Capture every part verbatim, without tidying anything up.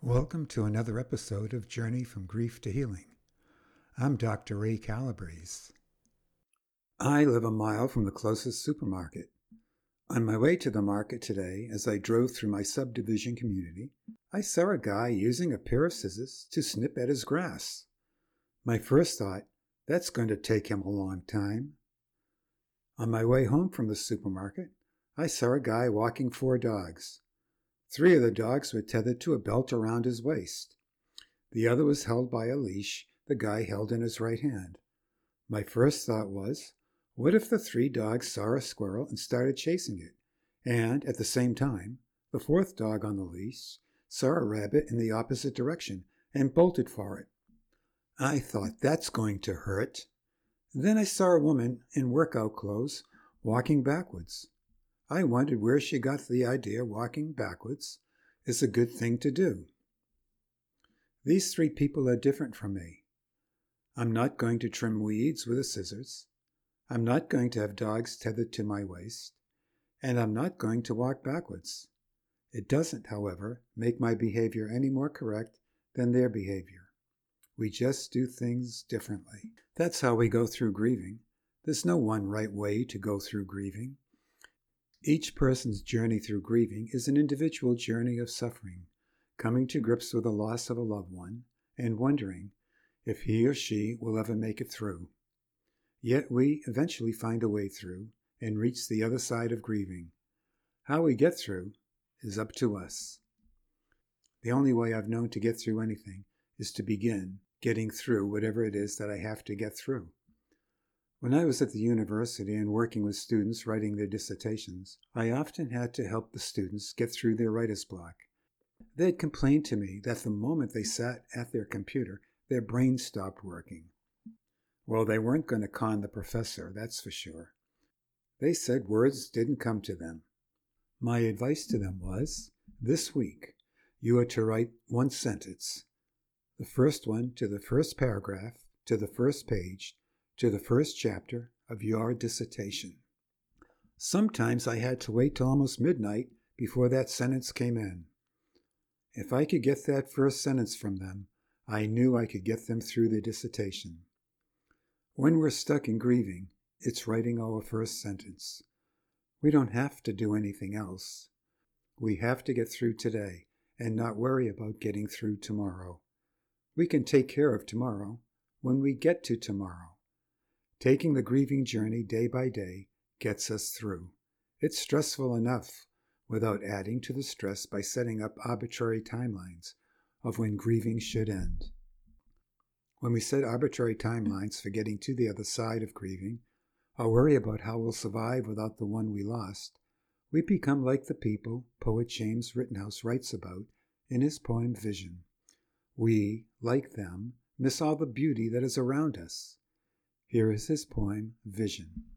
Welcome to another episode of Journey from Grief to Healing. I'm Doctor Ray Calabrese. I live a mile from the closest supermarket. On my way to the market today, as I drove through my subdivision community, I saw a guy using a pair of scissors to snip at his grass. My first thought, that's going to take him a long time. On my way home from the supermarket, I saw a guy walking four dogs. Three of the dogs were tethered to a belt around his waist. The other was held by a leash the guy held in his right hand. My first thought was, what if the three dogs saw a squirrel and started chasing it? And, at the same time, the fourth dog on the leash saw a rabbit in the opposite direction and bolted for it. I thought, that's going to hurt. Then I saw a woman in workout clothes walking backwards. I wondered where she got the idea walking backwards is a good thing to do. These three people are different from me. I'm not going to trim weeds with the scissors. I'm not going to have dogs tethered to my waist. And I'm not going to walk backwards. It doesn't, however, make my behavior any more correct than their behavior. We just do things differently. That's how we go through grieving. There's no one right way to go through grieving. Each person's journey through grieving is an individual journey of suffering, coming to grips with the loss of a loved one and wondering if he or she will ever make it through. Yet we eventually find a way through and reach the other side of grieving. How we get through is up to us. The only way I've known to get through anything is to begin getting through whatever it is that I have to get through. When I was at the university and working with students writing their dissertations, I often had to help the students get through their writer's block. They'd complain to me that the moment they sat at their computer, their brains stopped working. Well, they weren't going to con the professor, that's for sure. They said words didn't come to them. My advice to them was, this week, you are to write one sentence. The first one to the first paragraph, to the first page, to the first chapter of your dissertation. Sometimes I had to wait till almost midnight before that sentence came in. If I could get that first sentence from them, I knew I could get them through their dissertation. When we're stuck in grieving, it's writing our first sentence. We don't have to do anything else. We have to get through today and not worry about getting through tomorrow. We can take care of tomorrow when we get to tomorrow. Taking the grieving journey day by day gets us through. It's stressful enough without adding to the stress by setting up arbitrary timelines of when grieving should end. When we set arbitrary timelines for getting to the other side of grieving, or worry about how we'll survive without the one we lost, we become like the people poet James Rittenhouse writes about in his poem Vision. We, like them, miss all the beauty that is around us. Here is his poem, Vision.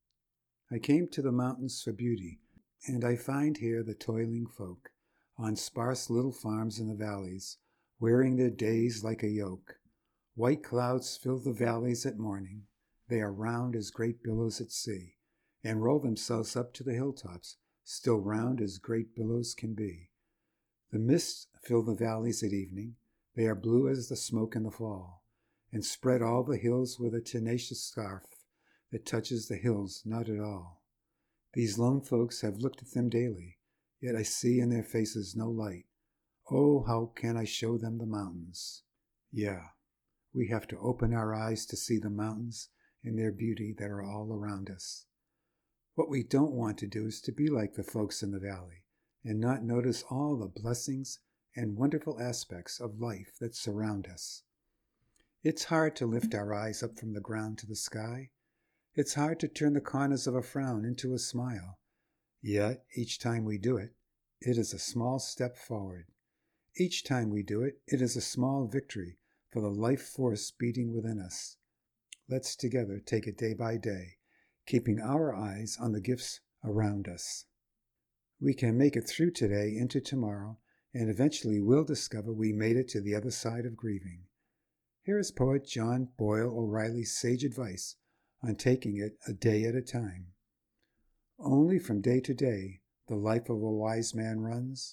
I came to the mountains for beauty, and I find here the toiling folk, on sparse little farms in the valleys, wearing their days like a yoke. White clouds fill the valleys at morning. They are round as great billows at sea, and roll themselves up to the hilltops, still round as great billows can be. The mists fill the valleys at evening. They are blue as the smoke in the fall, and spread all the hills with a tenacious scarf that touches the hills not at all. These lone folks have looked at them daily, yet I see in their faces no light. Oh, how can I show them the mountains? Yeah, we have to open our eyes to see the mountains and their beauty that are all around us. What we don't want to do is to be like the folks in the valley and not notice all the blessings and wonderful aspects of life that surround us. It's hard to lift our eyes up from the ground to the sky. It's hard to turn the corners of a frown into a smile. Yet, each time we do it, it is a small step forward. Each time we do it, it is a small victory for the life force beating within us. Let's together take it day by day, keeping our eyes on the gifts around us. We can make it through today into tomorrow, and eventually we'll discover we made it to the other side of grieving. Here is poet John Boyle O'Reilly's sage advice on taking it a day at a time. Only from day to day the life of a wise man runs,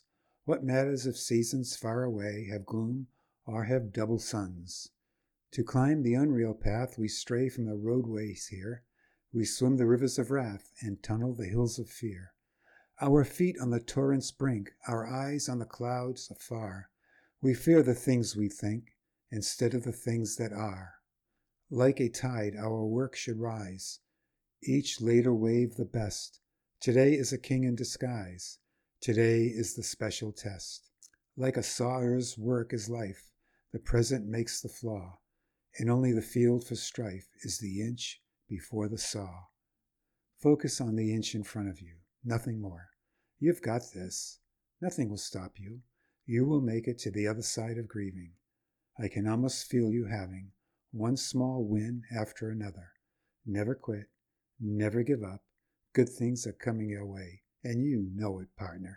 What matters if seasons far away have gloom or have double suns? To climb the unreal path, we stray from the roadways here. We swim the rivers of wrath and tunnel the hills of fear. Our feet on the torrent's brink, our eyes on the clouds afar. We fear the things we think instead of the things that are. Like a tide, our work should rise, each later wave the best. Today is a king in disguise. Today is the special test. Like a sawyer's work is life, the present makes the flaw, and only the field for strife is the inch before the saw. Focus on the inch in front of you, nothing more. You've got this. Nothing will stop you. You will make it to the other side of grieving. I can almost feel you having one small win after another. Never quit. Never give up. Good things are coming your way, and you know it, partner.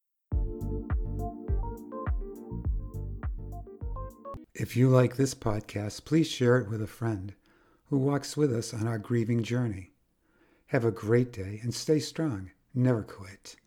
If you like this podcast, please share it with a friend who walks with us on our grieving journey. Have a great day and stay strong. Never quit.